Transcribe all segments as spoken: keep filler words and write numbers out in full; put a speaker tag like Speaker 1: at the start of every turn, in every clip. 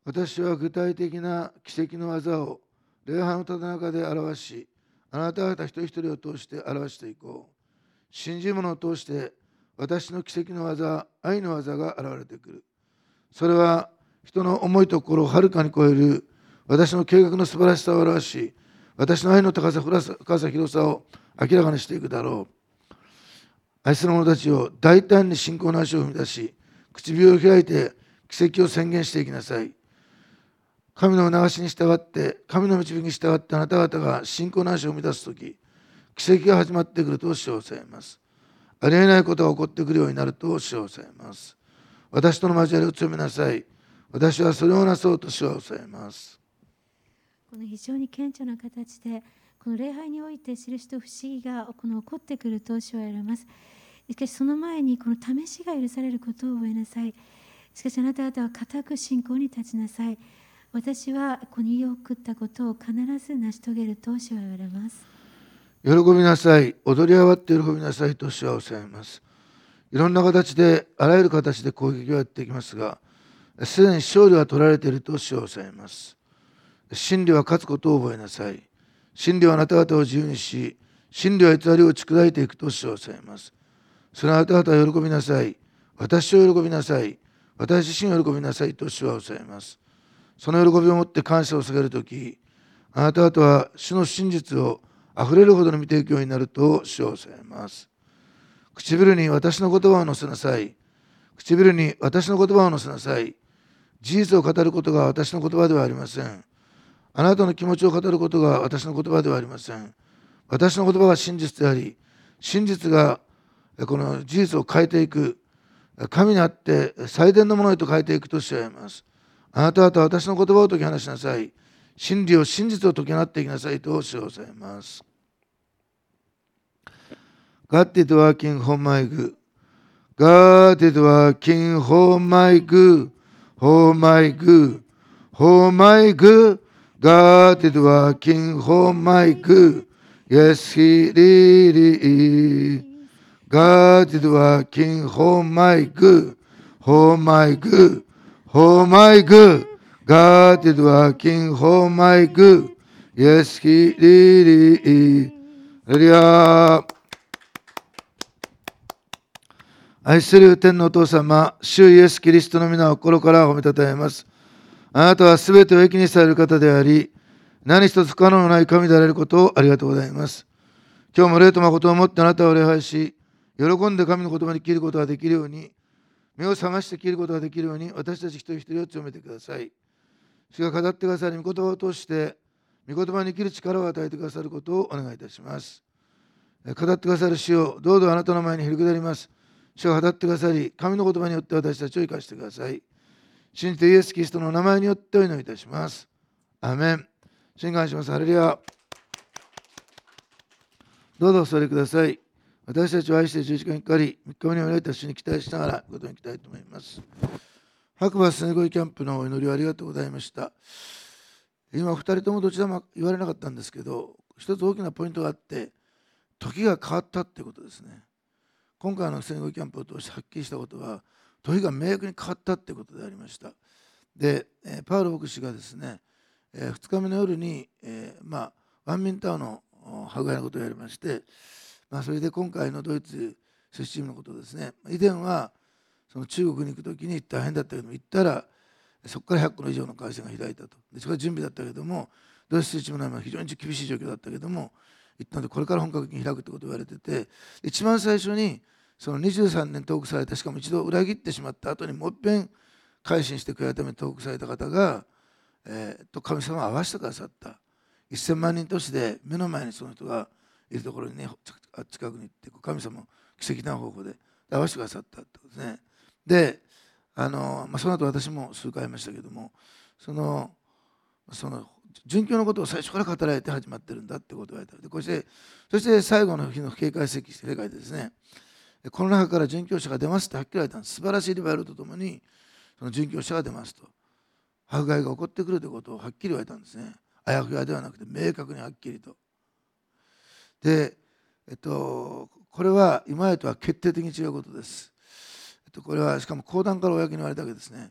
Speaker 1: 私は具体的な奇跡の技を礼拝のただ中で表し、あなた方一人一人を通して表していこう。信じる者を通して私の奇跡の技、愛の技が現れてくる。それは人の思いと心をはるかに超える私の計画の素晴らしさを表し、私の愛の高さ、深さ、広さを明らかにしていくだろう。愛する者たちを大胆に信仰の足を踏み出し、唇を開いて奇跡を宣言していきなさい。神の促しに従って、神の導きに従ってあなた方が信仰の足を踏み出すとき、奇跡が始まってくると主を教えます。ありえないことが起こってくるようになると主を教えます。私との交わりを強めなさい。私はそれをなそうと主は教えます。
Speaker 2: この非常に顕著な形で、この礼拝において印と不思議がこの起こってくると主は言われます。しかしその前にこの試しが許されることを覚えなさい。しかしあなた方は固く信仰に立ちなさい。私はここに言い送ったことを必ず成し遂げると主は言われます。
Speaker 1: 喜びなさい。踊り上がって喜びなさいと主は教えます。いろんな形で、あらゆる形で攻撃はやってきますが、すでに勝利は取られていると主は教えます。真理は勝つことを覚えなさい。真理はあなた方を自由にし、真理は偽りを打ち砕いていくと主は教えます。それはあなた方は喜びなさい。私を喜びなさい。私自身を喜びなさいと主は教えます。その喜びをもって感謝を下げるとき、あなた方は主の真実をあふれるほどに見ていくようになると主は教えます。唇に私の言葉を乗せなさい。唇に私の言葉を乗せなさい。事実を語ることが私の言葉ではありません。あなたの気持ちを語ることが私の言葉ではありません。私の言葉が真実であり、真実がこの事実を変えていく。神にあって最善のものへと変えていくと主は言います。あなた方は私の言葉を解き放しなさい。真理を真実を解き放っていきなさいと主は教えます。God is working for my good. God is working for my good. For my good. For my good. God is working for my good. Yes, He really is. God is working for my good. For my good. For my good. God is working for my good. Yes, He really is. ハレルヤ。愛する天のお父様、主イエスキリストの皆を心から褒めたたえます。あなたはすべてを益にされる方であり、何一つ不可能のない神であられることをありがとうございます。今日も霊と誠をもってあなたを礼拝し、喜んで神の言葉に生きることができるように、目を覚まして生きることができるように、私たち一人一人を強めてください。主が語ってくださり、御言葉を通して、御言葉に生きる力を与えてくださることをお願いいたします。語ってくださる主をどうぞあなたの前にへりくだります。主が語ってくださり、神の言葉によって私たちを生かしてください。信じてイエス・キリストの名前によってお祈りいたします。アーメン。信願します。ハレルヤ。どうぞお座りください。私たちを愛して十字架にかかり、みっかめにおられた主に期待しながら、ことに行きたいと思います。白馬スネゴイキャンプのお祈りをありがとうございました。今、ふたりともどちらも言われなかったんですけど、一つ大きなポイントがあって、時が変わったってことですね。今回のスネゴイキャンプを通してはっきりしたことは、時が明確に変わったってことでありました。で、パウロ牧師がですね、ふつかめの夜に、えー、まあ、ワンミンタウンの迫害のことをやりまして、まあ、それで今回のドイツ出身のことですね、以前はその中国に行くときに大変だったけども、行ったらそこからひゃっこの以上の会社が開いたと。でそれは準備だったけども、ドイツ出身のは非常に厳しい状況だったけども、行ったのでこれから本格的に開くってことを言われてて、一番最初にそのにじゅうさんねん投獄された、しかも一度裏切ってしまった後にもう一遍改心して悔い改め投獄された方が、えー、と神様を会わせてくださった。せんまん人都市で目の前にその人がいるところにね、近くに行って神様を奇跡な方法で会わせてくださったってことですね。で、あのまあ、その後私も数回会いましたけども、そのその殉教のことを最初から語られて始まってるんだってことを言われた。でこうしてそして最後の日の警戒世界でですね、この中から殉教者が出ますってはっきり言われたんです。素晴らしいリバイバルとともにその殉教者が出ますと、迫害が起こってくるということをはっきり言われたんですね。あやふやではなくて明確にはっきりと。で、えっと、これは今までとは決定的に違うことです。えっと、これはしかも講談から公に言われたわけですね。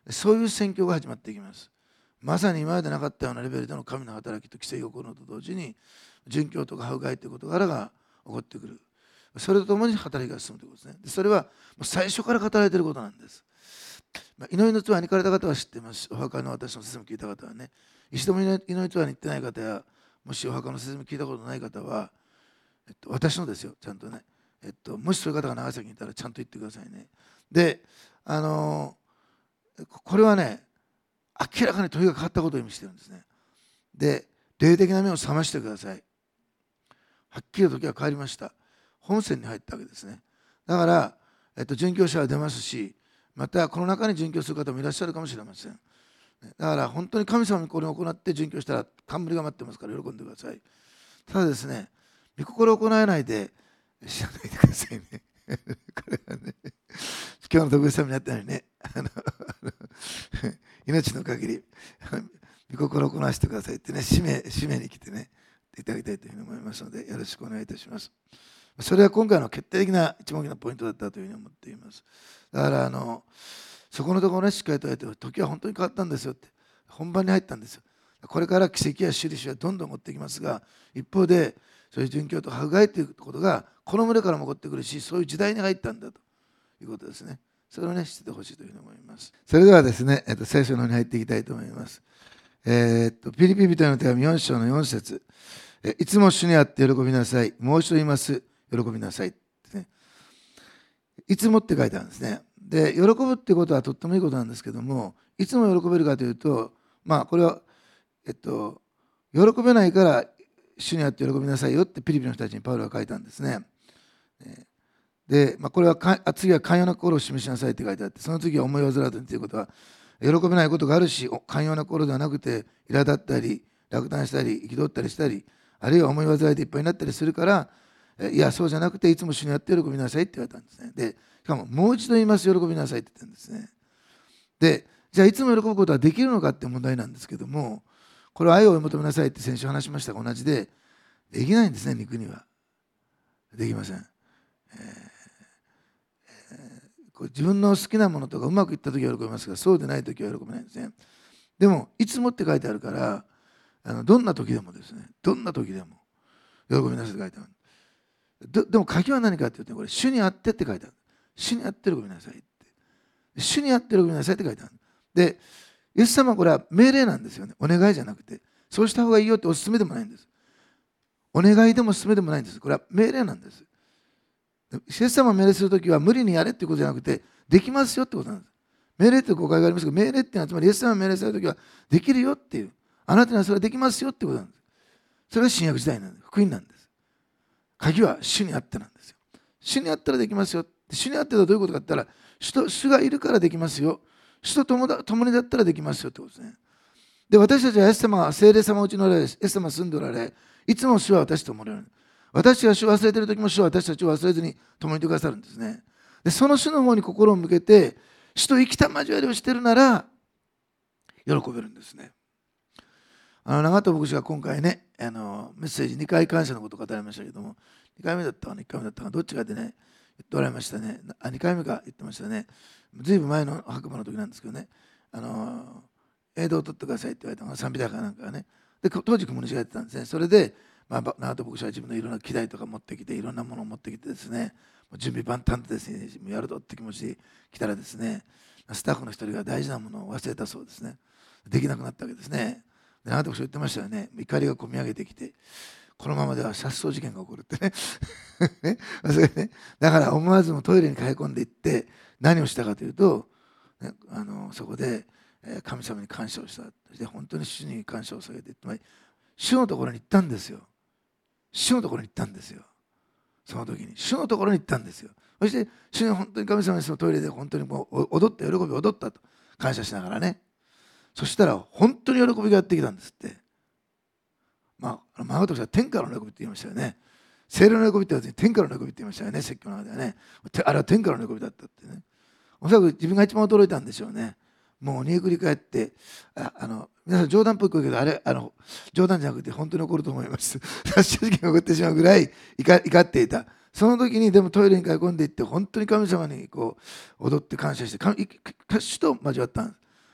Speaker 1: そういう宣教が始まっていきます。まさに今までなかったようなレベルでの神の働きと奇跡が起こるのと同時に、殉教とか迫害という事柄が起こってくる。それとともに働きが進むということですね。でそれはもう最初から語られていることなんです。まあ、祈りのツアーに行かれた方は知っています。お墓の私の説明を聞いた方はね。一度も祈りのツアーに行ってない方や、もしお墓の説明を聞いたことない方は、えっと、私のですよ、ちゃんとね。えっと、もしそういう方が長崎にいたらちゃんと言ってくださいね。で、あのー、これはね、明らかに問いがかかったことを意味しているんですね。で、霊的な目を覚ましてください。はっきりと時は変わりました。本線に入ったわけですね。だから、えっと、殉教者は出ますし、またこの中に殉教する方もいらっしゃるかもしれません。だから本当に神様にこれを行って殉教したら冠が待ってますから喜んでください。ただですね、御心を行えないで知らないでくださいね。これはね、今日の特別様にあったようにね、あの命の限り、御心を行わせてくださいってね、使命、使命に来てね、いただきたいというふうに思いますので、よろしくお願いいたします。それは今回の決定的な一番大きなポイントだったというふうに思っています。だからあの、そこのところね、しっかりと言われて、時は本当に変わったんですよって、本番に入ったんですよ。これから奇跡や印はどんどん起こってきますが、一方で、そういう殉教と迫害ということが、この群れからも起こってくるし、そういう時代に入ったんだということですね。それをね、知ってほしいというふうに思います。それではですね、えっと、聖書の方に入っていきたいと思います。えー、っと、ピリピ人への手紙よん章のよん節、いつも主にあって喜びなさい。もう一度言います。喜びなさい。ね、いつもって書いてあるんですね。で、喜ぶってことはとってもいいことなんですけども、いつも喜べるかというと、まあ、これは、えっと、喜べないから主にあって喜びなさいよってピリピの人たちにパウロが書いたんですね。で、まあ、これはか次は寛容な心を示しなさいって書いてあって、その次は思い煩わずにということは、喜べないことがあるし、寛容な心ではなくて、苛立ったり、落胆したり、憤ったりしたり、あるいは思い煩いでいっぱいになったりするから、いや、そうじゃなくて、いつも主にあって喜びなさいって言われたんですね。で、しかも、もう一度言います、喜びなさいって言ってるんですね。で、じゃあ、いつも喜ぶことはできるのかって問題なんですけども、これは愛を追い求めなさいって先週話しましたが同じで、できないんですね、肉には。できません。えーえー、こう自分の好きなものとかうまくいったときは喜びますが、そうでないときは喜べないんですね。でも、いつもって書いてあるから、あのどんな時でもですね、どんな時でも喜びなさいって書いてある。で, でも鍵は何かっていうと、これ、主にあってって書いてある。主にあって喜びなさいって。主にあって喜びなさいって書いてある。で、イエス様はこれは命令なんですよね。お願いじゃなくて。そうした方がいいよってお勧めでもないんです。お願いでもお勧めでもないんです。これは命令なんです。イエス様を命令するときは無理にやれっていうことじゃなくて、できますよってことなんです。命令って誤解がありますが、命令っていうのは、つまりイエス様を命令されるときはできるよっていう、あなたにはそれはできますよってことなんです。それが新約時代なんです。福音なんです。鍵は主にあってなんですよ。主にあったらできますよ。主にあってたらどういうことかって言ったら、主と主がいるからできますよ。主と共だ共にだったらできますよってことですね。で、私たちはイエス様が聖霊様をうちのおられ、イエス様が住んでおられ、いつも主は私と共におられる。私が主を忘れているときも主は私たちを忘れずに共にいてくださるんですね。で、その主の方に心を向けて、主と生きた交わりをしているなら、喜べるんですね。あの長門牧師が今回ね、あのメッセージにかい感謝のことを語りましたけども、にかいめだったかな、いっかいめだったかな、どっちかでね、言っておられましたね。あ、にかいめか言ってましたね。ずいぶん前の白馬の時なんですけどね、あの映像を撮ってくださいって言われたのが賛美だかなんかね。で、当時、雲西がやってたんですね。それで、まあ、長門牧師は自分のいろんな機材とか持ってきて、いろんなものを持ってきてですね、準備万端でですね、やるぞって気持ちで来たらですね、スタッフの一人が大事なものを忘れたそうですね。できなくなったわけですね。で、長門牧師言ってましたよね。怒りがこみ上げてきて、このままでは殺傷事件が起こるってね。ね、それね、だから思わずもトイレに駆け込んでいって何をしたかというと、ね、あのそこで神様に感謝をした。そして本当に主に感謝を捧げて、つまり主のところに行ったんですよ。主のところに行ったんですよ。その時に主のところに行ったんですよ。そして主に本当に神様にそのトイレで本当にもう踊った、喜び踊ったと感謝しながらね。そしたら本当に喜びがやってきたんですって。まあ、マガト氏は天からの喜びって言いましたよね。聖霊の喜びって言わずに天からの喜びって言いましたよね、説教の中ではね。あれは天からの喜びだったってね。おそらく自分が一番驚いたんでしょうね。もう煮えくり返って、ああの皆さん冗談っぽいけど、あれあの冗談じゃなくて本当に起こると思います。殺傷事件が起こってしまうぐらい怒怒っていた。その時にでもトイレに駆け込んでいって、本当に神様にこう踊って感謝して、主と交わったんです。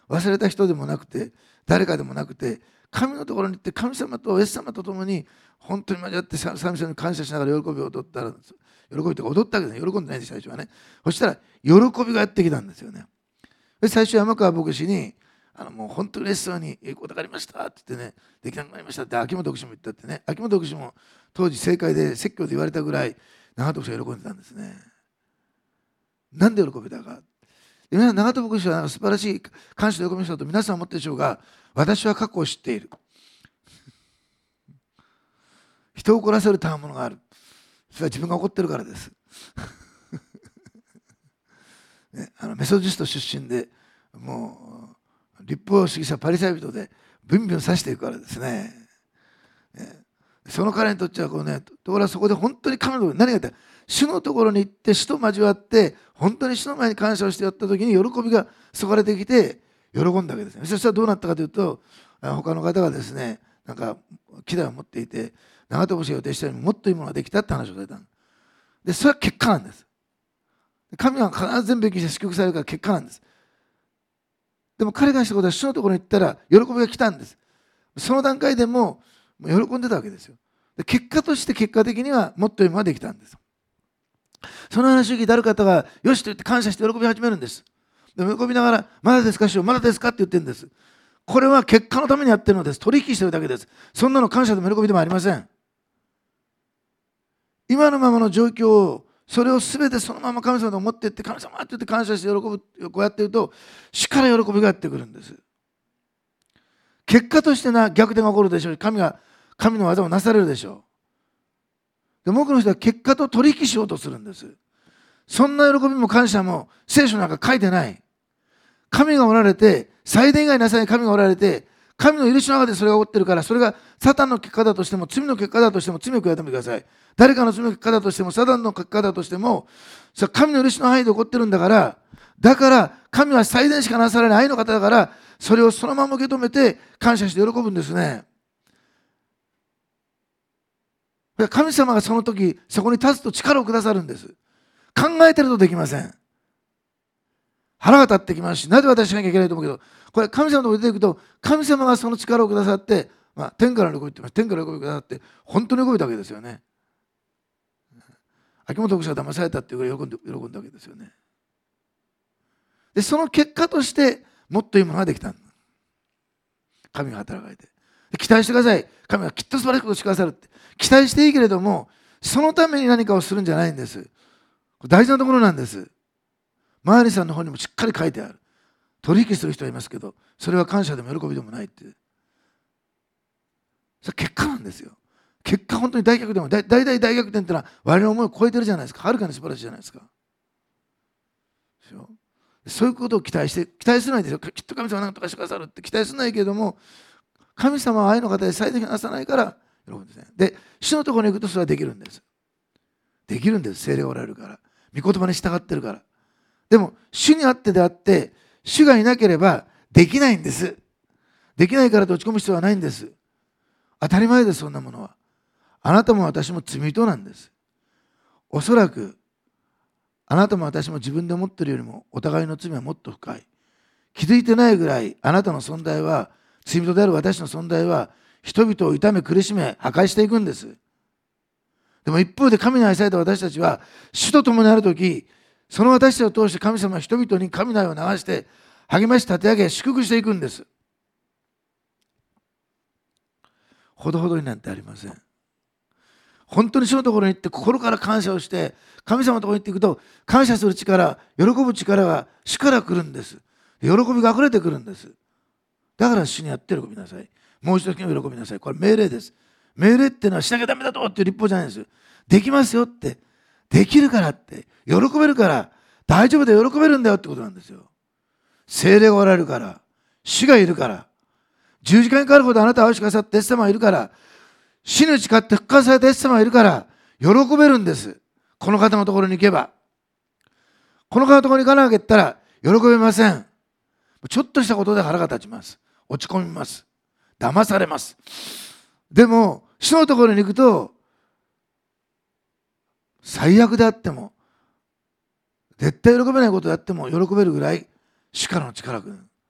Speaker 1: 忘れた人でもなくて、誰かでもなくて、神のところに行って神様とイエス様と共に本当に交わって神様に感謝しながら喜びを踊ったら、喜びというか踊ったわけですね。喜んでないんです、最初はね。そしたら喜びがやってきたんですよね。で最初山川牧師にあのもう本当に嬉しそうに「いいことがありました」って言ってね、できなくなりましたって秋元牧師も言ったってね、秋元牧師も当時正解で説教で言われたぐらい長門牧師が喜んでたんですね。なんで喜びだか。で皆さん、長門牧師は素晴らしい感謝と喜びの人だと皆さん思ってるでしょうが、私は過去を知っている。人を怒らせるたわものがある。それは自分が怒ってるからです。ね、あのメソジスト出身で、もう立法主義者パリサイ人でブンブン刺していくからですね。ね、その彼にとってはこうね、ところがそこで本当に神のところに何がやったら、主のところに行って主と交わって本当に主の前に感謝をしてやった時に喜びがそがれてきて喜んだわけですね。そしたらどうなったかというと、他の方がですね、なんか希代を持っていて長門牧師が予定したよりももっといいものができたって話をされた。でそれは結果なんです。神は必ず全部べきして祝福されるから結果なんです。でも彼がしたことは主のところに行ったら喜びが来たんです。その段階でもう喜んでたわけですよ。で結果として結果的にはもっといいものができたんです。その話を聞いてある方がよしと言って感謝して喜び始めるんです。でも喜びながらまだですか主よまだですかって言ってるんです。これは結果のためにやってるのです。取引してるだけです。そんなの感謝でも喜びでもありません。今のままの状況をそれを全てそのまま神様と思っていって神様って言って感謝して喜ぶ、こうやっていると主から喜びがやってくるんです。結果としてな逆転が起こるでしょう。神が神の技をなされるでしょう。で多くの人は結果と取引しようとするんです。そんな喜びも感謝も聖書なんか書いてない。神がおられて、最善以外なさい神がおられて、神の許しの中でそれが起こってるから、それがサタンの結果だとしても、罪の結果だとしても、罪を悔い改めてください。誰かの罪の結果だとしても、サタンの結果だとしても、それは神の許しの範囲で起こってるんだから、だから神は最善しかなされない愛の方だから、それをそのまま受け止めて感謝して喜ぶんですね。神様がその時、そこに立つと力をくださるんです。考えてるとできません。腹が立ってきますし、なぜ私しなきゃいけないと思うけど、これ神様のところに出ていくと、神様がその力をくださって、まあ、天からの喜びって言います。天からの喜びくださって、本当に喜びだわけですよね。秋元牧師が騙されたっていうぐらい喜んで、喜んだわけですよね。で、その結果として、もっといいものができた。神が働かれて。期待してください。神がきっと素晴らしいことをしてくださるって。期待していいけれども、そのために何かをするんじゃないんです。大事なところなんです。周りさんの本にもしっかり書いてある。取引する人はいますけど、それは感謝でも喜びでもないって。それ結果なんですよ。結果本当に大逆転も大大大大逆転ってのは我々の思いを超えてるじゃないですか。はるかに素晴らしいじゃないですか。そういうことを期待して、期待するないですよ。きっと神様は何とかしてくださるって期待するないけれども、神様は愛の方で最適なさないから喜ぶんですね。で、主のところに行くとそれはできるんです。できるんです。聖霊がおられるから。御言葉に従ってるから。でも、主にあってであって、主がいなければできないんです。できないからと落ち込む必要はないんです。当たり前です、そんなものは。あなたも私も罪人なんです。おそらく、あなたも私も自分で思っているよりもお互いの罪はもっと深い。気づいてないぐらいあなたの存在は、罪人である私の存在は、人々を痛め苦しめ破壊していくんです。でも一方で神に愛された私たちは、主と共にあるとき、その私たちを通して神様は人々に神の愛を流して励まし立て上げ祝福していくんです。ほどほどになんてありません。本当に主のところに行って心から感謝をして神様のところに行っていくと、感謝する力、喜ぶ力が主から来るんです。喜びがあふれてくるんです。だから主にやって喜びなさい。もう一度喜びなさい。これ命令です。命令っていうのはしなきゃダメだとっていう立法じゃないんです。できますよって、できるからって、喜べるから、大丈夫で喜べるんだよってことなんですよ。聖霊がおられるから、主がいるから、十字架にかかるほどあなたを愛してくださったイエス様がいるから、死に打ち勝って復活されたイエス様がいるから、喜べるんです。この方のところに行けば。この方のところに行かなきゃったら、喜べません。ちょっとしたことで腹が立ちます。落ち込みます。騙されます。でも、主のところに行くと、最悪であっても、絶対喜べないことであっても喜べるぐらい主からの力が来る。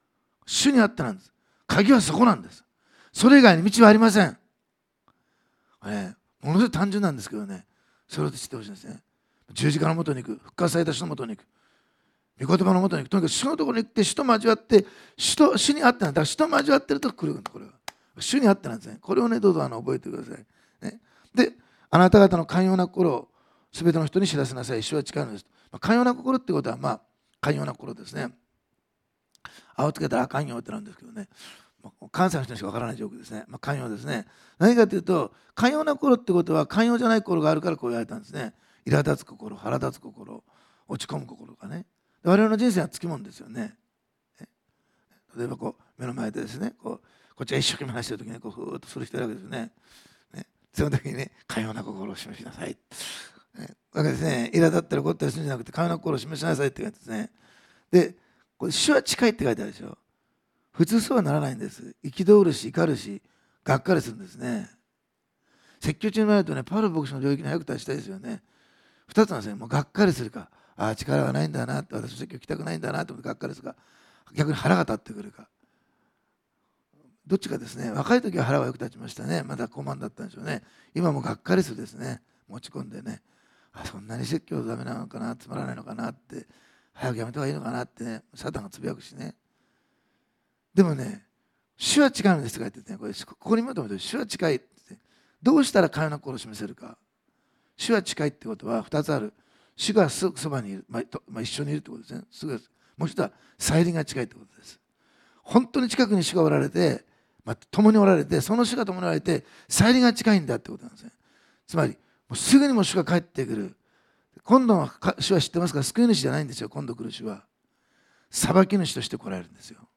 Speaker 1: 主にあってなんです。鍵はそこなんです。それ以外に道はありません。ね、ものすごい単純なんですけどね、それを知ってほしいんですね。十字架のもとに行く、復活された主のもとに行く、御言葉のもとに行く、とにかく主のところに行って、主と交わって、主と主にあってなんだ。主と交わってると来るんです、これは。主にあってなんですね。これをね、どうぞあの覚えてください。ね、で、あなた方の寛容な心をすべての人に知らせなさい。主は近いのです。まあ、寛容な心ってことは、まあ、寛容な心ですね。青つけたら寛容ってなんですけどね。関西の人にしかわからないジョークですね。まあ、寛容ですね。何かというと、寛容な心ってことは、寛容じゃない心があるからこう言われたんですね。苛立つ心、腹立つ心、落ち込む心がね。我々の人生はつきもんですよね。例えばこう目の前でですね、こうこっちが一生懸命話してる時に、ね、こうふーっとする人いるわけですよね。ね、その時にね、寛容な心を示しなさい。ね、わけですね。苛立ったり怒ったりするんじゃなくて、寛容な心を示しなさいって書いてですね。で、これ主は近いって書いてあるでしょ。普通そうはならないんです。憤るし、怒るし、がっかりするんですね。説教中になるとね、パウロ牧師の領域に早く達したいですよね。二つなんですね。もうがっかりするか、ああ、力がないんだなって、私の説教聞きたくないんだなって思ってがっかりするか、逆に腹が立ってくるか。どっちかですね。若い時は腹はよく立ちましたね。まだ高慢だったんでしょうね。今もがっかりするですね。持ち込んでね。あ、そんなに説教ダメなのかな、つまらないのかなって、早くやめた方がいいのかなってね、サタンがつぶやくしね。でもね、主は近いのですとか言ってね、これここに求めてる主は近いって、ね、どうしたら寛容な心を示せるか。主は近いってことはふたつある。主がすぐそばにいる、まあまあ、一緒にいるってことですね。すぐもう一つは再臨が近いってことです。本当に近くに主がおられて、まあ、共におられて、その主が共におられて、再臨が近いんだってことなんですね。つまり、もうすぐにも主が帰ってくる。今度の主は知ってますか？救い主じゃないんですよ。今度来る主は裁き主として来られるんですよ。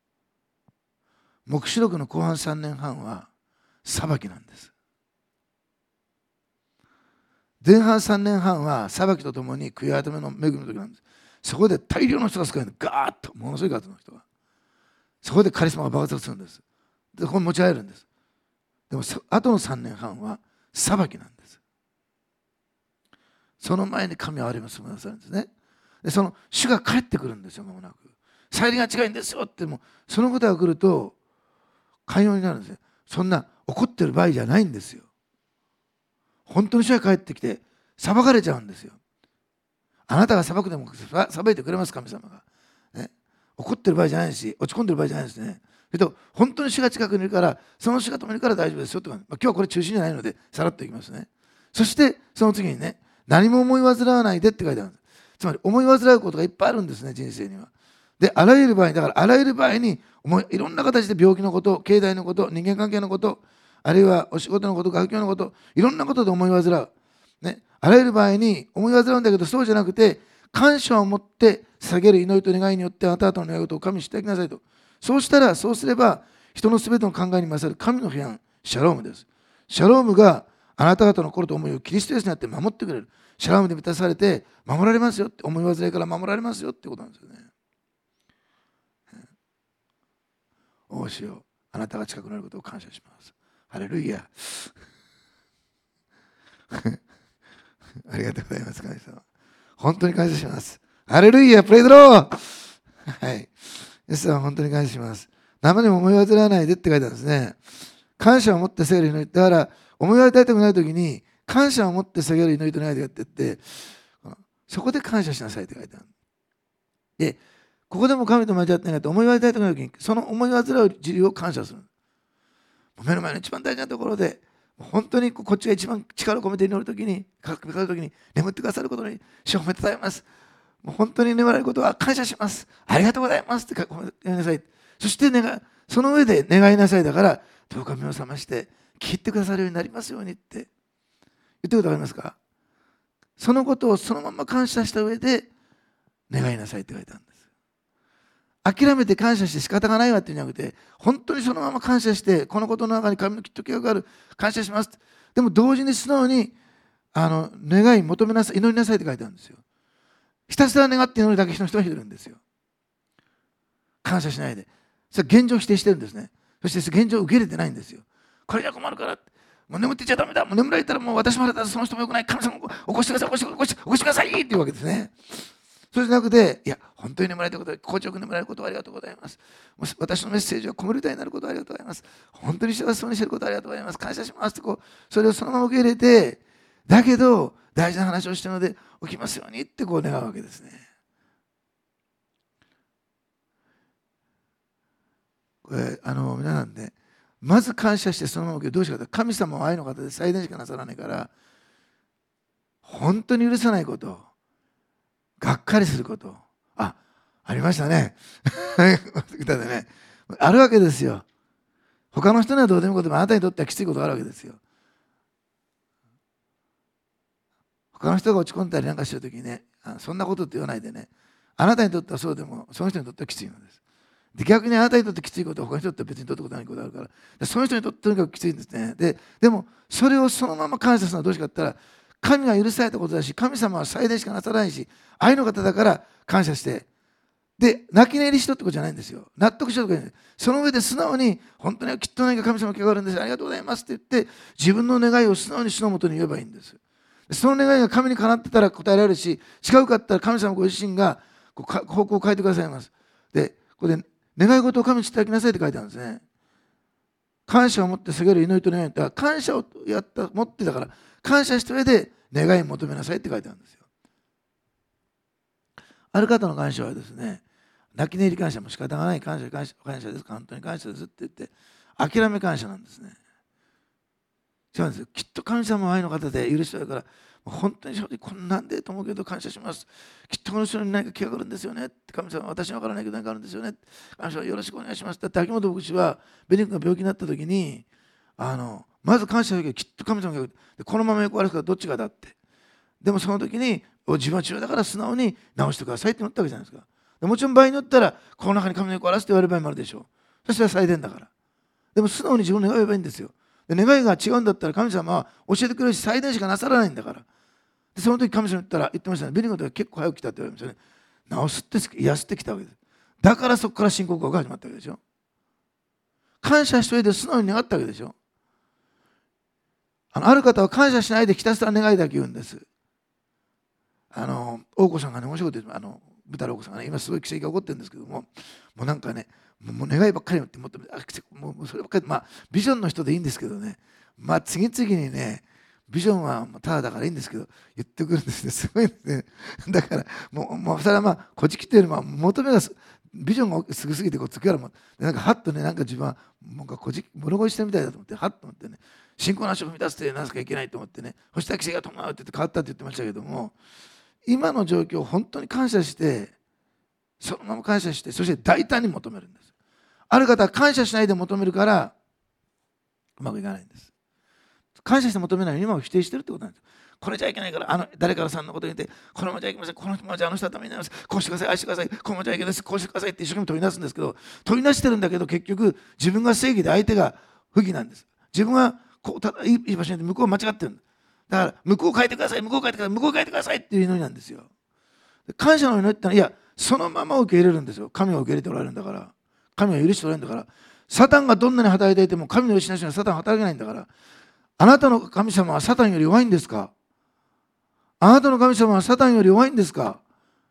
Speaker 1: 黙示録の後半さんねんはんは裁きなんです。前半さんねんはんは裁きとともに悔い改めの恵みの時なんです。そこで大量の人が救われる。ガーッとものすごい数の人が。そこでカリスマが爆発するんです。で、ここに持ち上げるんです。でも、後のさんねんはんは裁きなんです。その前に神は憐れみを済まされるんですね。で、その主が帰ってくるんですよ、間もなく。再臨が近いんですよって、もうそのことが来ると、寛容になるんですよ。そんな怒ってる場合じゃないんですよ。本当に主が帰ってきて、裁かれちゃうんですよ。あなたが裁くでも裁いてくれます、神様が。ね、怒ってる場合じゃないし、落ち込んでる場合じゃないですね。それと、本当に主が近くにいるから、その主が止めるから大丈夫ですよって、まあ、今日はこれ中心じゃないので、さらっといきますね。そして、その次にね、何も思い煩わないでって書いてあるんです。つまり、思い煩うことがいっぱいあるんですね、人生には。で、あらゆる場合に、だからあらゆる場合に思い、いろんな形で病気のこと、経済のこと、人間関係のこと、あるいはお仕事のこと、学業のこと、いろんなことで思い煩う。ね、あらゆる場合に思い煩うんだけど、そうじゃなくて、感謝を持って捧げる祈りと願いによって、あなた方の願い事を神にしていきなさいと。そうしたら、そうすれば、人のすべての考えに勝る神の平安、シャロームです。シャロームがあなた方の心と思いをキリストイエスにあって守ってくれる。シャロームで満たされて、守られますよって、思い煩いから守られますよってことなんですよね。おおしよ、あなたが近くなることを感謝します。ハレルヤ。ありがとうございます、神様。本当に感謝します。ハレルヤ、プレイドロー。はい。イエスは本当に感謝します。生にも思い煩わないでって書いてあるんですね。感謝を持って捧げる祈り。だから、思い煩いたくないときに、感謝を持って捧げる祈りと願いでやってって、そこで感謝しなさいって書いてある。で、ここでも神と交わってないと思い煩いたくないときに、その思い煩う自由を感謝する。目の前の一番大事なところで、本当にこっちが一番力を込めて祈るときに、かかるときに、眠ってくださることに、主を褒めてたいます。もう本当に眠られることは感謝します。ありがとうございますって褒めてなさい。そして願、その上で願いなさいだから、どうか目を覚まして、聞いてくださるようになりますようにって言ってことありますか？そのことをそのまま感謝した上で、願いなさいって書いてあるんです。諦めて感謝して仕方がないわっていうんじゃなくて、本当にそのまま感謝して、このことの中に神のきっと計画がある、感謝します。でも同時に素直にあの願い、求めなさい、祈りなさいって書いてあるんですよ。ひたすら願って祈るだけの人がいるんですよ。感謝しないで。それ現状を否定してるんですね。そして現状を受け入れてないんですよ。これじゃ困るから。もう眠ってちゃダメだ。もう眠られたらもう私もあれだ。その人もよくない。神様起こしてください。起こして起こして起こしてくださいっていうわけですね。 そうじゃなくて、いや、本当に眠られたこと、心地よく眠られることをありがとうございます。私のメッセージは子守歌になることをありがとうございます。本当に幸せそうにしていることをありがとうございます。感謝しますとこう、それをそのまま受け入れて、だけど、大事な話をしているので、起きますようにってこう願うわけですね。これ、あの、皆さんね、まず感謝してそのまま受ける。どうしようかと。神様は愛の方で最善しかなさらないから、本当に許さないこと、がっかりすること、あ、ありましたね。歌でね。あるわけですよ。他の人にはどうでもいいこともあなたにとってはきついことがあるわけですよ。他の人が落ち込んだりなんかしてるときにね、そんなことって言わないでね、あなたにとってはそうでも、その人にとってはきついのです。で逆にあなたにとってきついことは他の人にとっては別にとってことないことがあるから、その人にとってとにかくきついんですね。で、でもそれをそのまま感謝するのはどうしかって言ったら、神が許されたことだし、神様は最大しかなさらないし、愛の方だから感謝して、で、泣き寝入りしろってことじゃないんですよ。納得しろとかじゃない。その上で素直に、本当にきっと何か神様の気があるんです。ありがとうございますって言って、自分の願いを素直に主のもとに言えばいいんです。その願いが神にかなってたら答えられるし、違うかったら神様ご自身がこう方向を変えてくださいます。で、ここで願い事を神にしていただきなさいって書いてあるんですね。感謝を持って下げる祈りと願いとは、感謝をやった持ってだから、感謝した上で願いを求めなさいって書いてあるんですよ。ある方の感謝はですね、泣き寝入り感謝も仕方がない感謝、感謝、感謝です、本当に感謝ですって言って、諦め感謝なんですね。違うんですよ。きっと神様は愛の方で許してるから、本当に正直こんなんでと思うけど感謝します。きっとこの人に何か気があるんですよね。神様は私に分からないけど何かあるんですよね。神様よろしくお願いします。だって秋元牧師はベニ君が病気になった時に、あのまず感謝だけどきっと神様がこのまま横歩くからどっちがだって。でもその時に自分は治療だから素直に治してくださいって言ったわけじゃないですか。もちろん場合によったらこの中に神の横を荒らすって言われる場合もあるでしょう。そしたら最善だから。でも素直に自分の願いを言えばいいんですよ。で願いが違うんだったら神様は教えてくれるし最善しかなさらないんだから。でその時神様言ったら言ってましたね。ベニゴが結構早く来たって言われましたね。治すって癒すってきたわけです。だからそこから信仰が始まったわけでしょ。感謝しといて素直に願ったわけでしょ。あのある方は感謝しないでひたすら願いだけ言うんです。あの大子さんがね面白いこと言ってあのブタロー子さんがね今すごい奇跡が起こってるんですけども、もうなんかねもう願いばっかりってもっともうそればっかりまあビジョンの人でいいんですけどね、まあ次々にねビジョンはただだからいいんですけど言ってくるんですね。すごいですね。だからもう、もうそれはまあこじきっていうよりも求めがビジョンがすぐすぎてこうつくからもなんかハッとねなんか自分はなんかこじ物乞いしてるみたいだと思ってハッと思ってね信仰の足を踏み出すってなすかいけないと思ってねそしたら奇跡が伴うって言って変わったって言ってましたけども、今の状況を本当に感謝してそのまま感謝してそして大胆に求めるんです。ある方は感謝しないで求めるからうまくいかないんです。感謝して求めないのに今を否定してるってことなんです。これじゃいけないからあの誰からさんのこと言ってこのままじゃいけません、このままじゃあの人はダメになります、こうしてください、ああしてください、このままじゃいけないです、こうしてくださいって一生懸命取り出すんですけど、取り出してるんだけど結局自分が正義で相手が不義なんです。自分はこうただいい場所に向こう間違ってるんだ。だから向こうを変えてください、向こうを変えてください、向こうを変えてくださいっていう祈りなんですよ。感謝の祈りってのはいやそのまま受け入れるんですよ。神が受け入れておられるんだから、神が許しておられるんだから、サタンがどんなに働いていても神の許しなしにはサタンは働けないんだから。あなたの神様はサタンより弱いんですか？あなたの神様はサタンより弱いんですか？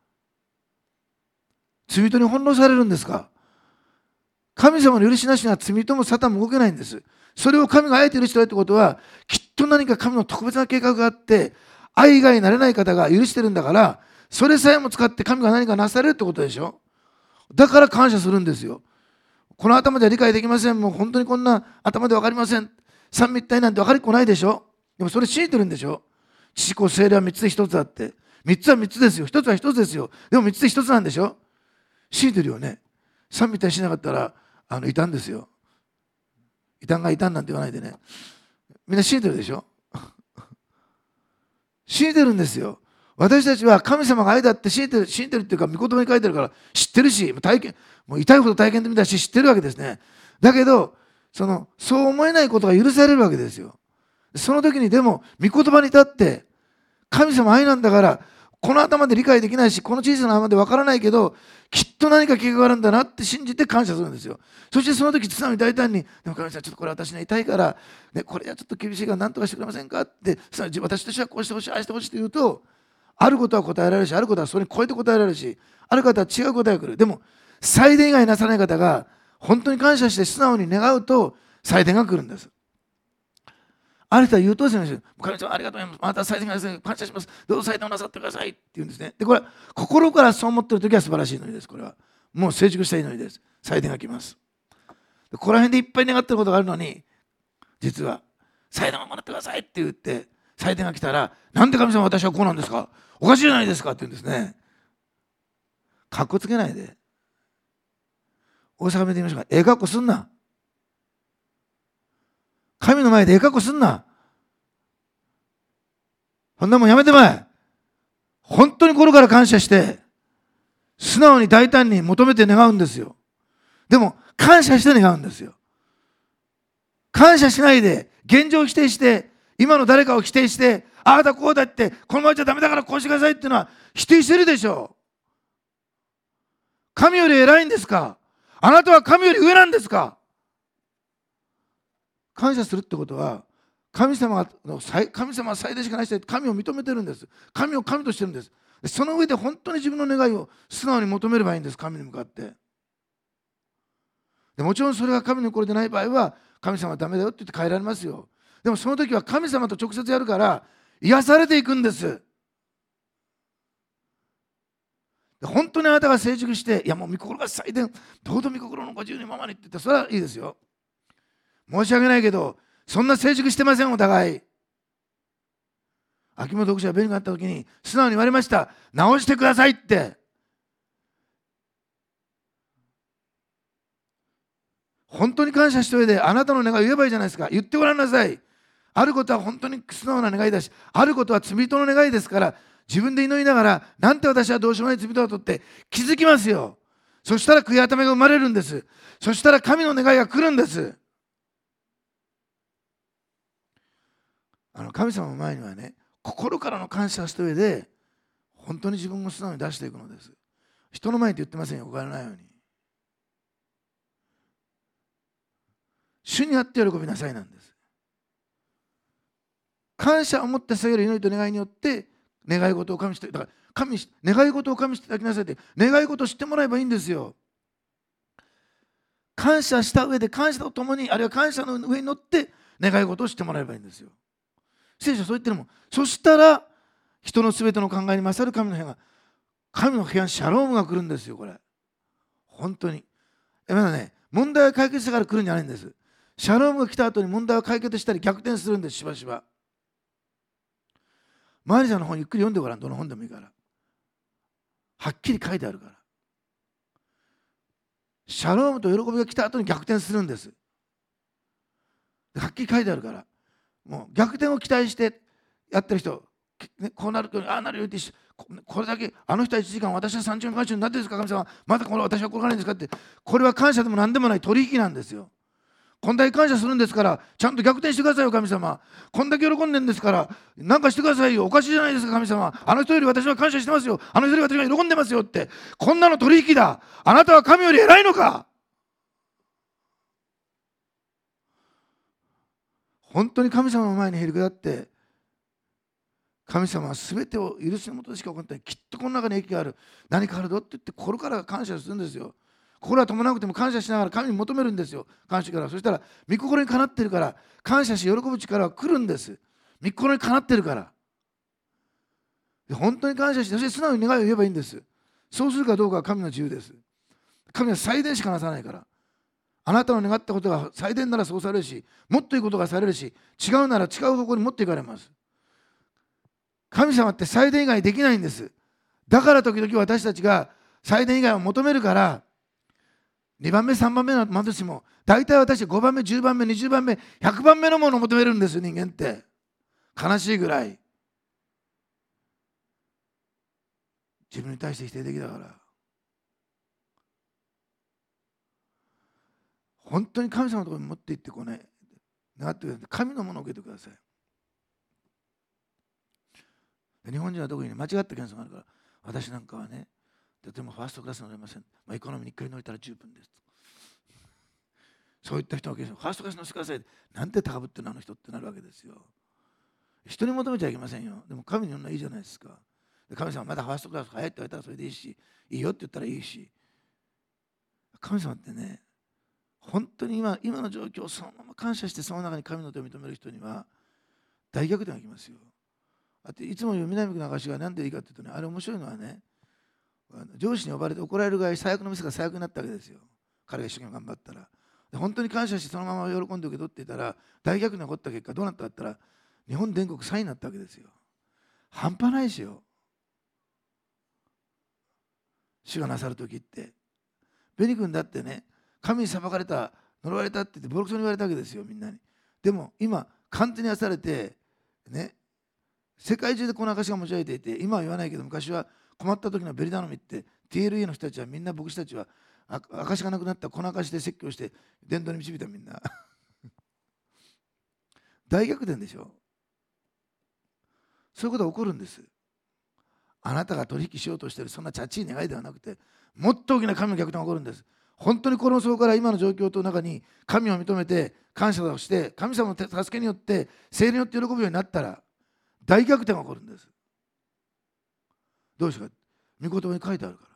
Speaker 1: 罪人に翻弄されるんですか？神様の許しなしには罪人もサタンも動けないんです。それを神があえて許しておられるということはきっと何か神の特別な計画があって愛以外になれない方が許してるんだから、それさえも使って神が何かなされるってことでしょ。だから感謝するんですよ。この頭では理解できません、もう本当にこんな頭で分かりません、三位一体なんて分かりっこないでしょ。でもそれ信じてるんでしょ。父子聖霊は三つで一つあって、三つは三つですよ、一つは一つですよ。でも三つで一つなんでしょ。信じてるよね。三位一体しなかったらあの異端ですよ。異端が異端なんて言わないでね。みんな信じてるでしょ。信じてるんですよ。私たちは神様が愛だって信じてる、信じてるっていうか御言葉に書いてるから知ってるし、体験もう痛いほど体験で見たし知ってるわけですね。だけどそのそう思えないことが許されるわけですよ。その時にでも御言葉に立って神様愛なんだから、この頭で理解できないしこの小さな頭で分からないけどきっと何か計画があるんだなって信じて感謝するんですよ。そしてその時素直に大胆に「でも神様ちょっとこれ私ね痛いから、ね、これはちょっと厳しいから何とかしてくれませんか」って私としてはこうしてほしいああしてほしいと言うと、 あることは答えられるし、あることはそれに超えて答えられるし、ある方は違う答えが来る。でも祭典以外なさない方が本当に感謝して素直に願うと祭典が来るんです。ある人は優等生の人、神様ありがとうございます。また祭典がですね、感謝します。どうぞ祭典をなさってくださいって言うんですね。で、これは心からそう思っているときは素晴らしい祈りです。これはもう成熟した祈りです。祭典が来ます。ここら辺でいっぱい願っていることがあるのに、実は祭典をもらってくださいって言って祭典が来たら、なんで神様私はこうなんですか、おかしいじゃないですかって言うんですね。かっこつけないで。大阪弁で言いましょうか。ええかっこすんな。神の前でええかっこすんな。そんなもんやめてまえ。本当に心から感謝して素直に大胆に求めて願うんですよ。でも感謝して願うんですよ。感謝しないで現状を否定して、今の誰かを否定して、ああだこうだって、このままじゃダメだからこうしてくださいっていうのは否定してるでしょう。神より偉いんですか？あなたは神より上なんですか？感謝するってことは、神様の神様は最大しかない人で神を認めてるんです。神を神としてるんです。その上で本当に自分の願いを素直に求めればいいんです。神に向かって。でもちろんそれが神の心でない場合は、神様はダメだよって言って変えられますよ。でもその時は神様と直接やるから癒されていくんです。本当にあなたが成熟して、いやもう御心が最善、どうぞ御心のご自由にままにって言ってそれはいいですよ。申し訳ないけど、そんな成熟してません、お互い。秋元読者は弁があった時に素直に言われました。直してくださいって。本当に感謝した上であなたの願いを言えばいいじゃないですか。言ってごらんなさい。あることは本当に素直な願いだし、あることは罪人の願いですから、自分で祈りながら、なんて私はどうしようもない罪人だとって気づきますよ。そしたら悔い改めが生まれるんです。そしたら神の願いが来るんです。あの神様の前にはね、心からの感謝をした上で、本当に自分を素直に出していくのです。人の前って言ってませんよ、お金ないように。主にあって喜びなさいなんです。感謝を持って捧げる祈りと願いによって願い事を神して、だから神願い事を神していただきなさいって、願い事を知ってもらえばいいんですよ。感謝した上で、感謝とともに、あるいは感謝の上に乗って願い事を知ってもらえばいいんですよ。聖書はそう言ってるもん。そしたら人のすべての考えに勝る神の平安、神の平安、シャロームが来るんですよ。これ本当にえまだね、問題が解決してから来るんじゃないんです。シャロームが来た後に問題を解決したり逆転するんです。しばしばマリさんの本ゆっくり読んでごらん。どの本でもいいから、はっきり書いてあるから。シャロームと喜びが来た後に逆転するんです。はっきり書いてあるから、もう逆転を期待してやってる人、ね、こうなるとああなるよってこれだけあの人はいちじかん、私はさんじゅっぷん感謝になってるんですか神様、まだこれ私はこれがないんですかって、これは感謝でも何でもない取引なんですよ。こんだけ感謝するんですからちゃんと逆転してくださいよ神様。こんだけ喜んでるんですから何かしてくださいよ。おかしいじゃないですか神様。あの人より私は感謝してますよ。あの人より私が喜んでますよって、こんなの取引だ。あなたは神より偉いのか。本当に神様の前にへりくだって、神様は全てを許しのもとでしか行ってない。きっとこの中に益がある。何かあるぞって言って心から感謝するんですよ。心は伴わなくても感謝しながら神に求めるんですよ。感謝から。そしたら御心にかなってるから、感謝し喜ぶ力は来るんです。御心にかなってるから。で本当に感謝して、そして素直に願いを言えばいいんです。そうするかどうかは神の自由です。神は最善しかなさないから。あなたの願ったことが最善ならそうされるし、もっといいことがされるし、違うなら違う方向に持っていかれます。神様って最善以外できないんです。だから時々私たちが最善以外を求めるから、にばんめさんばんめの貧しも大体私ごばんめじゅうばんめにじゅうばんめひゃくばんめのものを求めるんです。人間って悲しいぐらい自分に対して否定的だから。本当に神様のところに持っていってこうね、願ってください。神のものを受けてください。日本人は特に、ね、間違った検査があるから、私なんかはね、とてもファーストクラス乗れません、まあ、エコノミーにいっかい乗れたら十分です。そういった人はファーストクラス乗せてください。なんて高ぶってるのあの人ってなるわけですよ。人に求めちゃいけませんよ。でも神に呼んだらいいじゃないですか。 で神様まだファーストクラス早いって言われたらそれでいいし、いいよって言ったらいいし、神様ってね、本当に 今, 今の状況をそのまま感謝して、その中に神の手を認める人には大逆転がきますよ。だっていつも言う南区の証が何でいいかっていうとね、あれ面白いのはね、上司に呼ばれて怒られるぐらい最悪の店が最悪になったわけですよ。彼が一生懸命頑張ったら。で本当に感謝してそのまま喜んで受け取っていたら、大逆転が起こった結果どうなったかって言ったら、日本全国さんいになったわけですよ。半端ないですよ。主がなさる時って。ベニ君だってね、神に裁かれた、呪われたって言ってボロクソに言われたわけですよ、みんなに。でも今、完全に癒されて、ね、世界中でこの証が持ち上げていて、今は言わないけど、昔は困った時のベリダノミって、ティーエルイー の人たちはみんな、牧師たちは、証がなくなったこの証で説教して、伝道に導いたみんな。大逆転でしょ。そういうことが起こるんです。あなたが取引しようとしているそんなチャチい願いではなくて、もっと大きな神の逆転が起こるんです。本当にこの層から今の状況と中に神を認めて感謝をして、神様の助けによって聖霊によって喜ぶようになったら大逆転が起こるんです。どうしてか、御言葉に書いてあるから。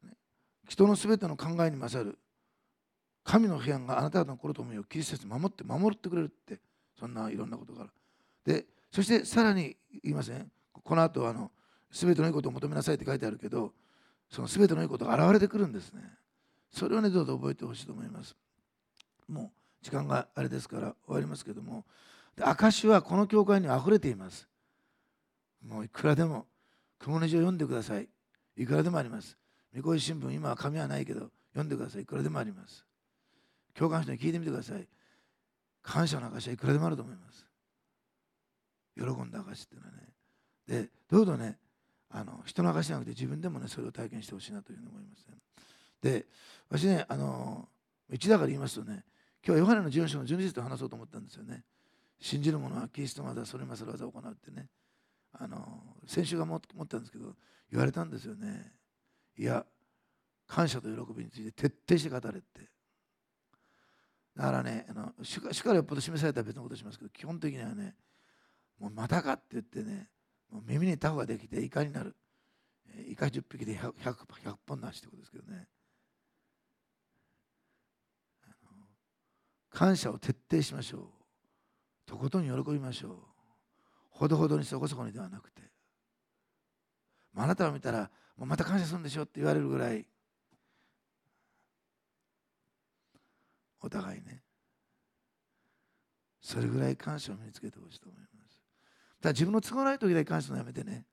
Speaker 1: 人のすべての考えに勝る神の平安があなた方の心と思いをキリストに守って守ってくれるって、そんないろんなことから。で、そしてさらに言いますね。この後あのすべてのいいことを求めなさいって書いてあるけど、そのすべてのいいことが現れてくるんですね。それをね、どうぞ覚えてほしいと思います。もう時間があれですから終わりますけども、で証はこの教会にあふれています。もういくらでも雲ネジを読んでください。いくらでもあります。御子新聞、今は紙はないけど読んでください。いくらでもあります。教会の人に聞いてみてください。感謝の証はいくらでもあると思います。喜んだ証っていうのはね。で、どうぞね、あの人の証じゃなくて自分でもね、それを体験してほしいなというふうに思いますね。で、私ね、あの一だから言いますとね、今日はヨハネのじゅうよん章のじゅうに節と話そうと思ったんですよね。信じる者はキリストの技、それ勝る技を行うってね、あの先週が思ったんですけど、言われたんですよね。いや、感謝と喜びについて徹底して語れって。だからね、あの主からよっぽど示されたら別のことしますけど、基本的にはね、もうまたかって言ってね、もう耳にタコができてイカになる。イカじゅっぴきで 100, 100, ひゃくぽんの足ってことですけどね。あの感謝を徹底しましょう。とことん喜びましょう。ほどほどにそこそこにではなくて。あなたを見たら、もうまた感謝するんでしょって言われるぐらい、お互いね、それぐらい感謝を身につけてほしいと思います。ただ自分の都合のない時だけ感謝するのやめてね。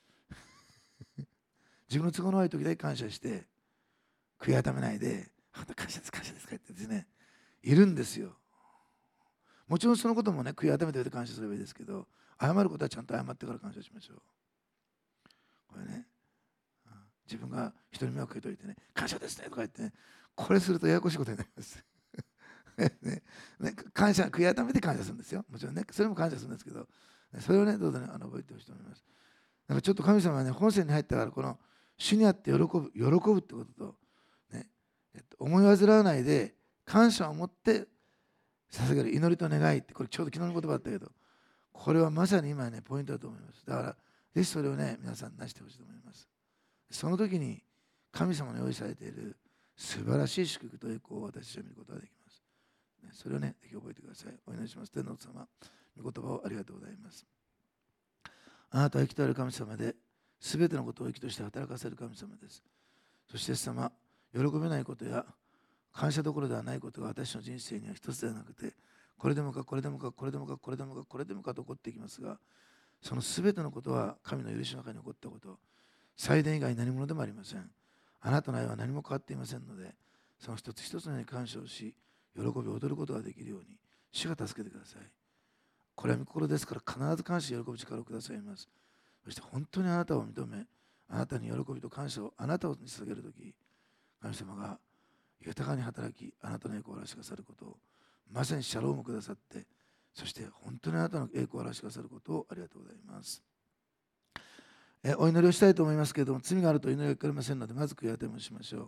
Speaker 1: 自分の都合のない時だけ感謝して、悔い改めないで、あなた感謝です、感謝ですかってですね、いるんですよ。もちろんそのこともね、悔い改めて感謝すればいいですけど、謝ることはちゃんと謝ってから感謝しましょう。これね、自分が人に迷惑かけといてね、感謝ですねとか言って、ね、これするとややこしいことになります。ねね、感謝、悔い改めて感謝するんですよ。もちろんね、それも感謝するんですけど、それをね、どうぞね、あの覚えてほしいと思います。なんかちょっと神様はね、本線に入ったから、この主にあって喜ぶ、喜ぶってことと、ね、えっと、思い煩わないで、感謝を持って捧げる祈りと願いって、これちょうど昨日の言葉だったけど、これはまさに今ね、ポイントだと思います。だから、ぜひそれをね、皆さんなしてほしいと思います。その時に、神様の用意されている素晴らしい祝福と栄光を私たちは見ることができます。それをね、ぜひ覚えてください。お祈りします。天のお父様、御言葉をありがとうございます。あなたは生きてある神様で、すべてのことを生きとして働かせる神様です。そして、様、喜べないことや感謝どころではないことが私の人生には一つではなくて、これでもか、これでもか、これでもか、これでもか、これでもかと起こっていきますが、そのすべてのことは神の許しの中に起こったこと、祭殿以外何者でもありません。あなたの愛は何も変わっていませんので、その一つ一つのように感謝をし、喜び踊ることができるように、主が助けてください。これは御心ですから必ず感謝、喜ぶ力をくださいます。そして本当にあなたを認め、あなたに喜びと感謝をあなたに捧げるとき、神様が豊かに働き、あなたの栄光を表してくださることを、まさにシャロームくださって、そして本当にあなたの栄光を表してくださることをありがとうございます。えお祈りをしたいと思いますけれども、罪があると祈りが聞かれませんので、まず悔い改めをしましょう。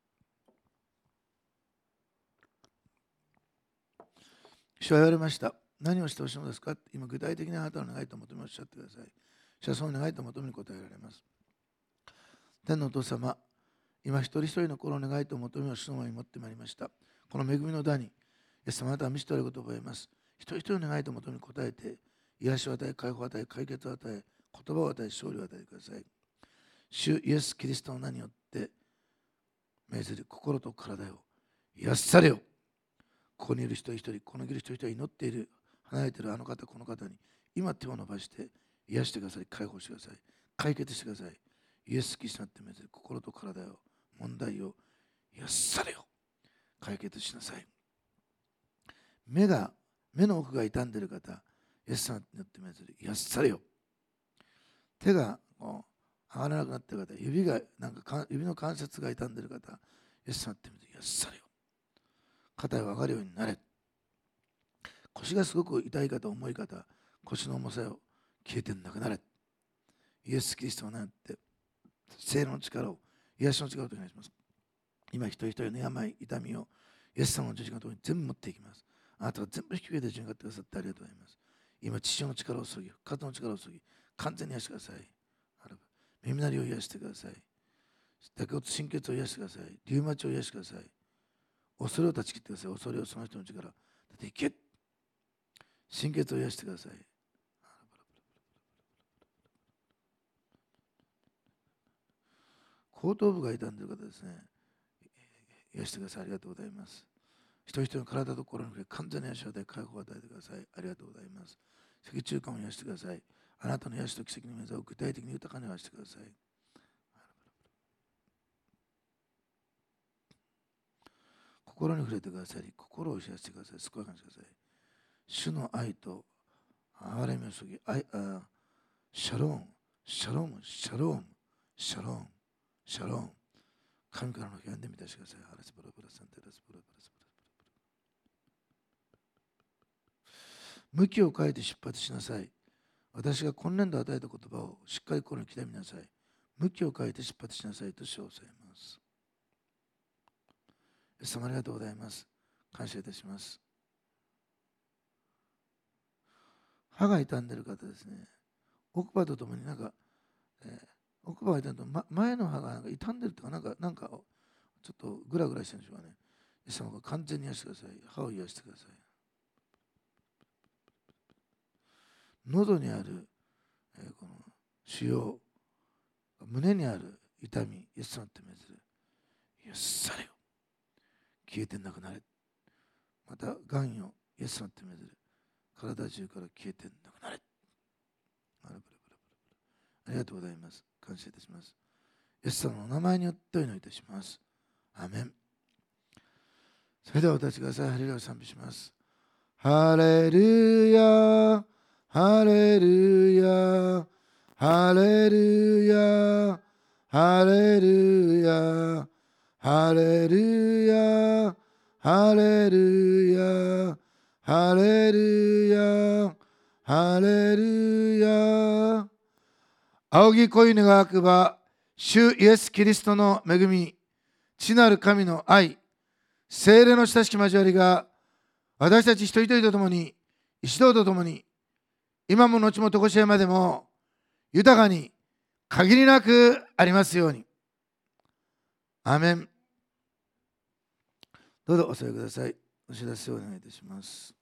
Speaker 1: 主は言われました。 何をしてほしいのですか？今具体的にあなたの願いと求めをおっしゃってください。主はその願いと求めに答えられます。天のお父様、今一人一人のこの願いと求めを主の前に持ってまいりました。この恵みの段に、イエス様あなたは見せておられることを覚えます。一人一人の願いと求めに応えて、癒しを与え、解放を与え、解決を与え、言葉を与え、勝利を与えてください。主イエス・キリストの名によって、命ずる心と体を癒されよ。ここにいる人一人、このいる人一人は祈っている、離れているあの方、この方に、今手を伸ばして癒してください、解放してください、解決してください。イエス・キリストによって命ずる心と体を、問題を癒されよ。解決しなさい。目が、目の奥が傷んでいる方、イエス様によって命ずる癒されよ。手がこう上がらなくなっている方、指がなんか指の関節が傷んでいる方、イエス様によって命ずる癒されよ。肩が上がるようになれ。腰がすごく痛い方、重い方、腰の重さを消えてなくなれ。イエス・キリストを名乗って、聖の力を、癒しの力をお願いします。今一人一人の病、痛みを、イエス様の十字架のところに全部持っていきます。あなたが全部引き受けて十字架にってくださってありがとうございます。今、父の力を注ぎ、肩の力を注ぎ、完全に癒してください。耳鳴りを癒してください。濁骨神経痛を癒してください。リウマチを癒してください。恐れを断ち切ってください。恐れをその人の力、出ていけ。神経痛を癒してください。後頭部が傷んでいる方ですね。癒してください。ありがとうございます。一人一人の体と心に触れ、完全な癒しを与え、解放を与えてください。ありがとうございます。脊柱管を癒してください。あなたの癒しと奇跡の御業を具体的に豊かに癒してください。心に触れてくださり、心を癒してください。健やかにしてください。主の愛と憐れみを注ぎ、愛あシャローン、シャローン、シャローン、シャローン、シャローン。神からの批判で満たしてください。ハラスブラブラサンテラスブラブラスブラブラ。向きを変えて出発しなさい。私が今年度与えた言葉をしっかり心に刻みなさい。向きを変えて出発しなさいと主を抑えます。イエス様ありがとうございます。感謝いたします。歯が傷んでいる方ですね。奥歯とともになんか、えー、奥歯が傷んでると、ま、前の歯がなんか傷んでるとか、なんか、なんかちょっとグラグラしてるんでしょうかね。イエス様が完全に癒してください。歯を癒してください。喉にある、えー、この腫瘍、胸にある痛み、イエス様って命ずる。癒されよ。消えてなくなれ。また、がんよ、イエス様って命ずる。体中から消えてなくなれ。ありがとうございます。感謝いたします。イエス様の名前によってお祈りいたします。アーメン。それではお立ちください。ハレルヤを賛美します。ハレルヤ、ハレルヤ、ハレルヤ、ハレルヤ、ハレルヤ、ハレルヤ、ハレルヤ、ハレルヤ。仰ぎ恋願わくば、主イエス・キリストの恵み、父なる神の愛、聖霊の親しき交わりが、私たち一人一人とともに、一同とともに、今も後もとこしえまでも、豊かに限りなくありますように。アーメン。どうぞお座りください。お知らせをお願いいたします。